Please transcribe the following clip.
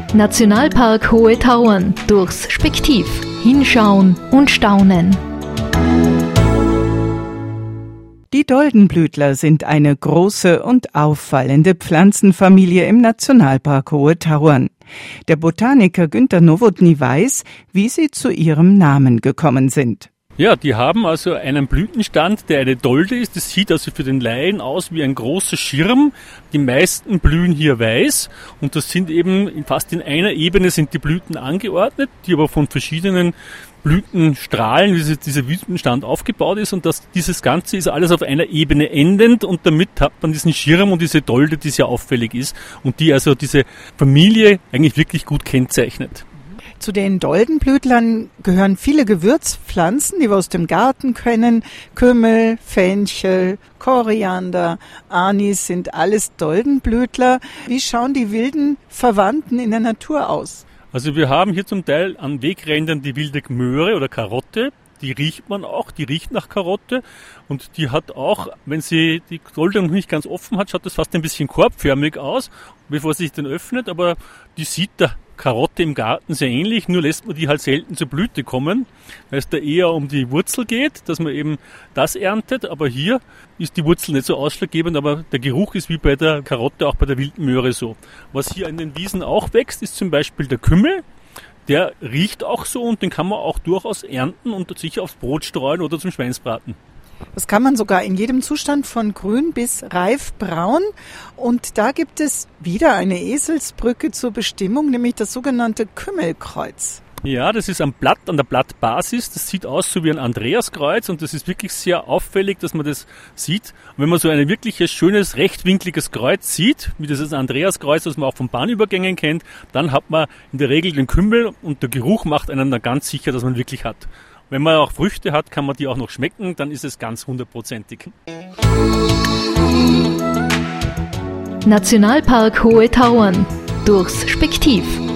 Nationalpark Hohe Tauern. Durchs Spektiv. Hinschauen und staunen. Die Doldenblütler sind eine große und auffallende Pflanzenfamilie im Nationalpark Hohe Tauern. Der Botaniker Günter Nowotny weiß, wie sie zu ihrem Namen gekommen sind. Ja, die haben also einen Blütenstand, der eine Dolde ist. Das sieht also für den Laien aus wie ein großer Schirm. Die meisten blühen hier weiß und das sind eben fast in einer Ebene sind die Blüten angeordnet, die aber von verschiedenen Blütenstrahlen, wie dieser Blütenstand aufgebaut ist und dieses Ganze ist alles auf einer Ebene endend und damit hat man diesen Schirm und diese Dolde, die sehr auffällig ist und die also diese Familie eigentlich wirklich gut kennzeichnet. Zu den Doldenblütlern gehören viele Gewürzpflanzen, die wir aus dem Garten kennen. Kümmel, Fenchel, Koriander, Anis sind alles Doldenblütler. Wie schauen die wilden Verwandten in der Natur aus? Also wir haben hier zum Teil an Wegrändern die wilde Möhre oder Karotte. Die riecht man auch, die riecht nach Karotte und die hat auch, wenn sie die Dolde noch nicht ganz offen hat, schaut das fast ein bisschen korbförmig aus, bevor sie sich dann öffnet, aber die sieht der Karotte im Garten sehr ähnlich, nur lässt man die halt selten zur Blüte kommen, weil es da eher um die Wurzel geht, dass man eben das erntet, aber hier ist die Wurzel nicht so ausschlaggebend, aber der Geruch ist wie bei der Karotte, auch bei der wilden Möhre so. Was hier in den Wiesen auch wächst, ist zum Beispiel der Kümmel. Der riecht auch so und den kann man auch durchaus ernten und sicher aufs Brot streuen oder zum Schweinsbraten. Das kann man sogar in jedem Zustand von grün bis reifbraun. Und da gibt es wieder eine Eselsbrücke zur Bestimmung, nämlich das sogenannte Kümmelkreuz. Ja, das ist an der Blattbasis. Das sieht aus so wie ein Andreaskreuz und das ist wirklich sehr auffällig, dass man das sieht. Und wenn man so ein wirkliches, schönes, rechtwinkliges Kreuz sieht, wie dieses Andreaskreuz, das man auch von Bahnübergängen kennt, dann hat man in der Regel den Kümmel und der Geruch macht einen dann ganz sicher, dass man wirklich hat. Wenn man auch Früchte hat, kann man die auch noch schmecken, dann ist es ganz 100%ig. Nationalpark Hohe Tauern. Durchs Spektiv.